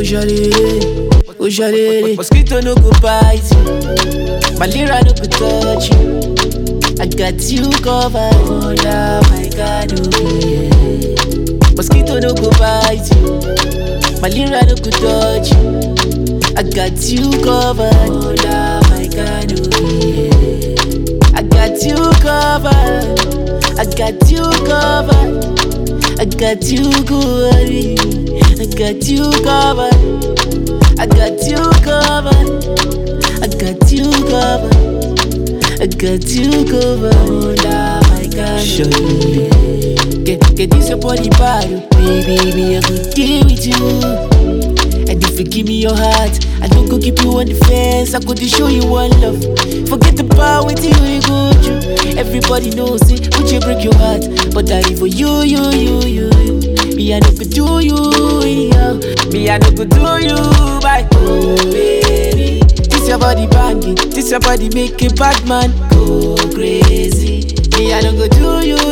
Ujale, mosquito no go bite you, malaria no go touch you. I got you covered. Oh my God, oh yeah. Mosquito no go bite you, malaria no go touch you. I got you covered. Oh my God, oh yeah. I got you covered. I got you covered. I got you good. I got you covered. I got you covered. I got you covered. I got you covered. Oh my God. Show you. Get this your body bad, baby. I could deal with you. And if you give me your heart, I don't go keep you on the fence. I could show you one love. Forget about what you go through. Everybody knows it. Would you break your heart? But that is for you. Me, I no could do you, yeah. Me, I no could do you, bye. Oh, baby, this your body banging, this your body make a bad man go crazy. Me, I no could do you,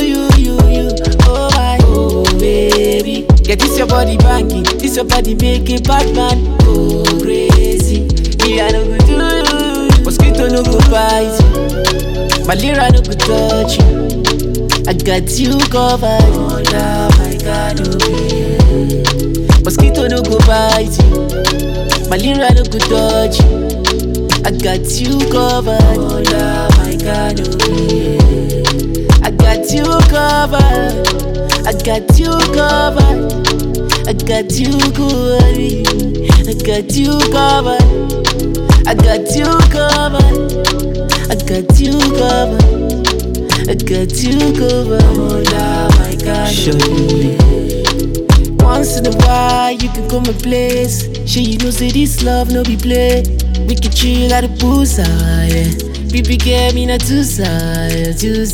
oh my, oh baby. Yeah, this your body banging, this your body make a bad man go crazy. Me, I no could do you. Mosquito no go bite you, malaria no go touch you. I got you covered. Oh my God, oh yeah. Mosquito no go bite you, malaria no go touch you. I got you covered. Oh my God, oh yeah. I got you covered. I got you covered. I got you good. I got you covered. I got you covered. I got you covered. I got you covered. Oh my God. Show you. Once in a while you can come and place. Sure you know say this love no be play. We can chill at the poolside, yeah. Baby girl me not too side.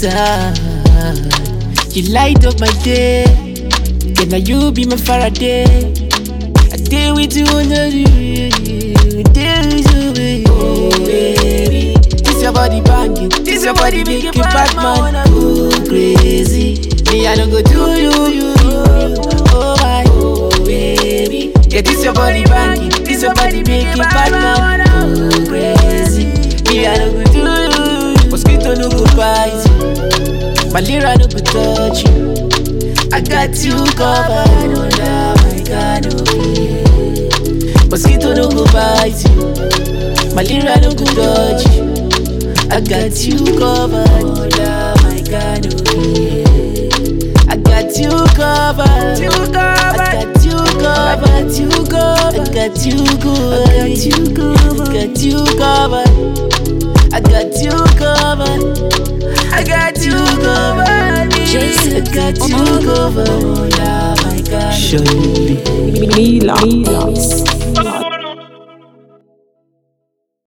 You light up my day. Yeah, now you be my Faraday. I deal with you under the deal with you, baby. Oh baby, this your body banging, this your body make a bad man go crazy. Me I don't go do you, oh my, oh baby. Yeah, this your body banging, this your body make a bad man go crazy. Me I don't go do you. Mosquito no go bite you, malaria no go touch you. I got you covered. Oh my God, oh yeah. Mosquito no go bite you, malaria no go touch you. I got you covered. Oh my God, oh yeah. I got you covered. I got you covered. I got you good. I got you covered. I got you covered. I got you covered. I got you covered. Oh my God. Show you. Me loves.